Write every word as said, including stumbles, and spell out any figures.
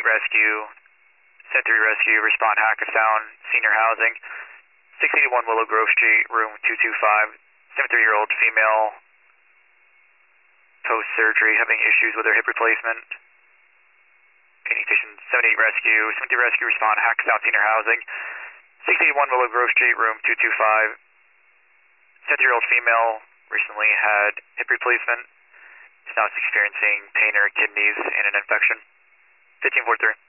Rescue, seven three Rescue, respond Hackettstown, senior housing, six eighty-one Willow Grove Street, room two two five, seventy-three-year-old female, post-surgery, having issues with her hip replacement. Painting Station seven eight Rescue, seven three Rescue, respond Hackettstown, senior housing, six eighty-one Willow Grove Street, room two two five, seventy-year-old female, recently had hip replacement, is now experiencing pain in her kidneys and an infection. fifteen forty-three.